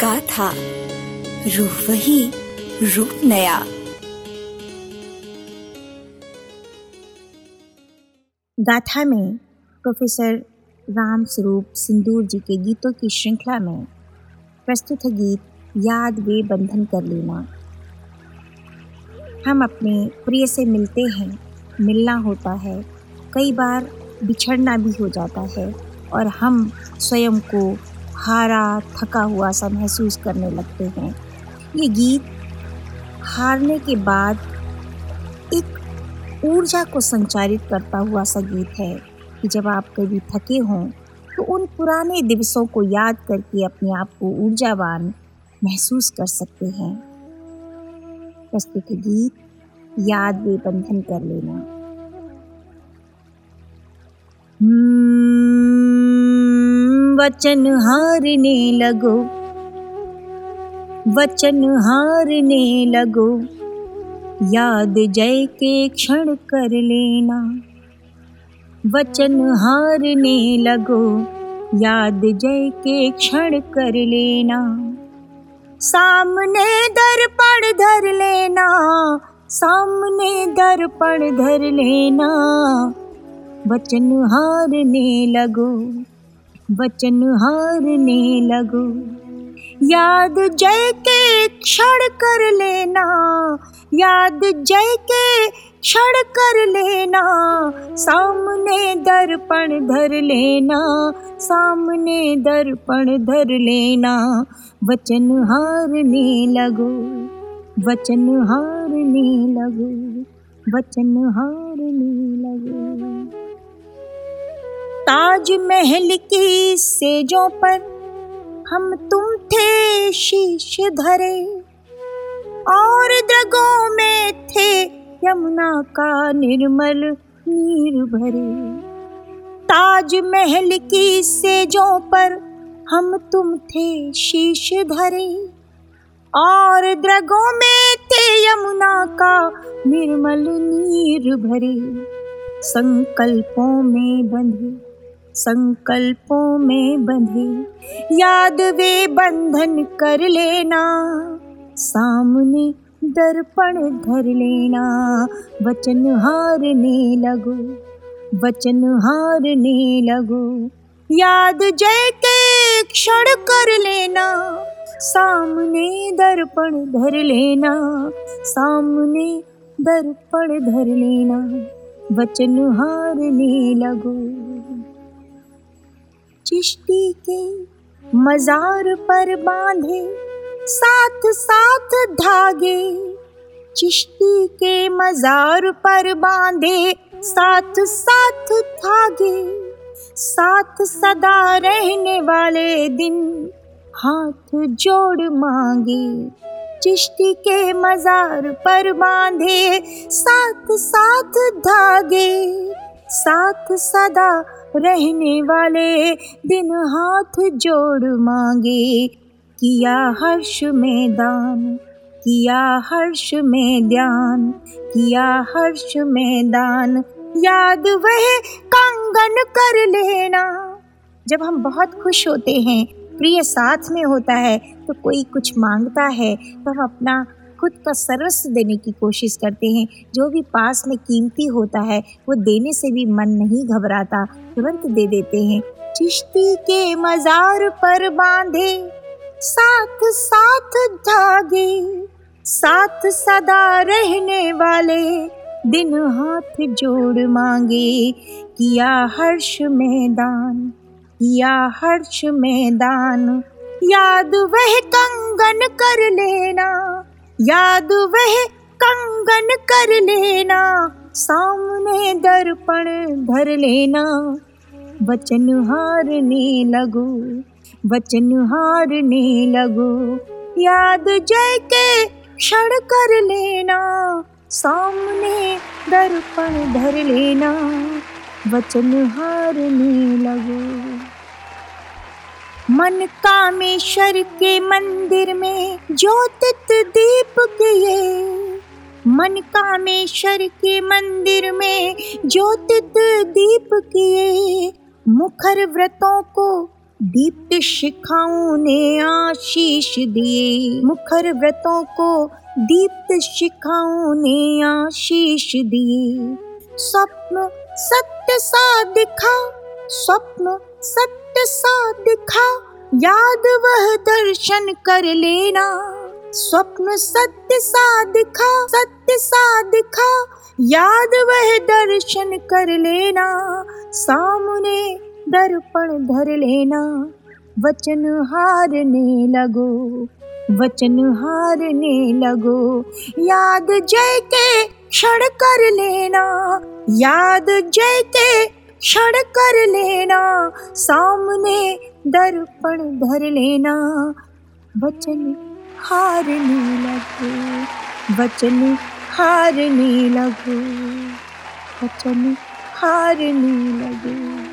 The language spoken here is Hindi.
गाथा, रूह वही, रूप नया। गाथा में प्रोफेसर राम स्वरूप सिंदूर जी के गीतों की श्रृंखला में प्रस्तुत है गीत याद वे बंधन कर लेना। हम अपने प्रिय से मिलते हैं, मिलना होता है, कई बार बिछड़ना भी हो जाता है और हम स्वयं को हारा थका हुआ सा महसूस करने लगते हैं। ये गीत हारने के बाद एक ऊर्जा को संचारित करता हुआ सा गीत है कि जब आप कभी थके हों तो उन पुराने दिवसों को याद करके अपने आप को ऊर्जावान महसूस कर सकते हैं। प्रस्तुत है गीत याद वे बंधन कर लेना। वचन हारने लगो, वचन हारने लगो, याद जय के क्षण कर लेना। वचन हारने लगो, याद जय के क्षण कर लेना। सामने दर्पण धर लेना, सामने दर्पण धर लेना। वचन हारने लगो, वचन हारने लगो, याद जय के क्षण कर लेना। याद जय के क्षण कर लेना। सामने दर्पण धर लेना, सामने दर्पण धर लेना। वचन हारने लगो, वचन हारने लगो, वचन हारने लगो। ताजमहल की सेजों पर हम तुम थे शीश धरे, और द्रगों में थे यमुना का निर्मल नीर भरे। ताजमहल की सेजों पर हम तुम थे शीश धरे, और द्रगों में थे यमुना का निर्मल नीर भरे। संकल्पों में बंधे, संकल्पों में बंधे, याद वे बंधन कर लेना। सामने दर्पण धर लेना। वचन हारने लगो, वचन हारने लगो, याद जय के क्षण कर लेना। सामने दर्पण धर लेना, सामने दर्पण धर लेना। वचन हारने लगो। चिश्ती के मजार पर बांधे साथ साथ धागे, चिश्ती के मजार पर बांधे साथ साथ धागे। साथ सदा रहने वाले दिन हाथ जोड़ मांगे। चिश्ती के मजार पर बांधे साथ साथ धागे, साथ सदा रहने वाले दिन हाथ जोड़ मांगे। किया हर्ष में दान, किया हर्ष में ध्यान, किया हर्ष में दान, याद वह कंगन कर लेना। जब हम बहुत खुश होते हैं, प्रिय साथ में होता है, तो कोई कुछ मांगता है तो हम अपना खुद का सर्वस्व देने की कोशिश करते हैं। जो भी पास में कीमती होता है वो देने से भी मन नहीं घबराता, तुरंत दे देते हैं। चिश्ती के मजार पर बांधे साथ साथ धागे, साथ सदा रहने वाले दिन हाथ जोड़ मांगे। किया हर्ष में दान, किया हर्ष में दान, याद वह कंगन कर लेना। याद वह कंगन कर लेना। सामने दर्पण धर लेना। वचन हारने लगो, वचन हारने लगो, याद जय के क्षण कर लेना। सामने दर्पण धर लेना। वचन हारने लगो। मन कामेश्वर के मंदिर में ज्योतित दीप किए, मन कामेश्वर के मंदिर में ज्योतित दीप किए। मुखर व्रतों को दीप्त शिखाओं ने आशीष दिए, मुखर व्रतों को दीप्त शिखाओं ने आशीष दिए। स्वप्न सत्य सा दिखा, स्वप्न सत्य सा दिखा, याद वह दर्शन कर लेना। स्वप्न सत्य सा दिखा, सत्य सा दिखा, याद वह दर्शन कर लेना। सामने दर्पण धर लेना, वचन हारने लगो, वचन हारने लगो। याद जय के क्षण कर लेना, याद जय के क्षण कर लेना। सामने दर्पण धर लेना, वचन हारने लगो, वचन हारने लगो, वचन हारने लगो।